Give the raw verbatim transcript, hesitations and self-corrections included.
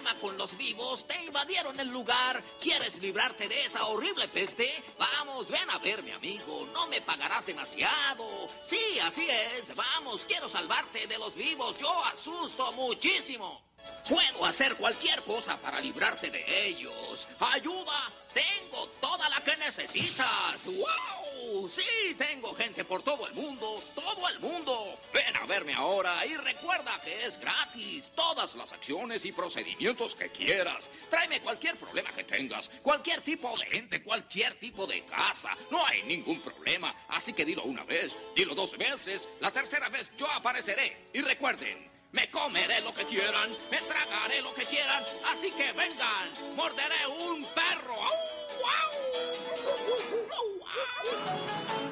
problema con los vivos. Te invadieron el lugar. ¿Quieres librarte de esa horrible peste? Vamos, ven a ver, mi amigo. No me pagarás demasiado. Sí, así es. Vamos, quiero salvarte de los vivos. Yo asusto muchísimo. Puedo hacer cualquier cosa para librarte de ellos. ¡Ayuda! Tengo toda la que necesitas. ¡Wow! Sí, tengo gente por todo el mundo. ¡Todo el mundo! Ven a verme ahora y recuerda que es gratis. Todas las acciones y procedimientos que quieras. Tráeme cualquier problema que tengas. Cualquier tipo de gente, cualquier tipo de casa. No hay ningún problema. Así que dilo una vez, dilo dos veces. La tercera vez yo apareceré. Y recuerden, me comeré lo que quieran, me tragaré lo que quieran, así que vengan, morderé un perro. ¡Au, au! ¡Au, au!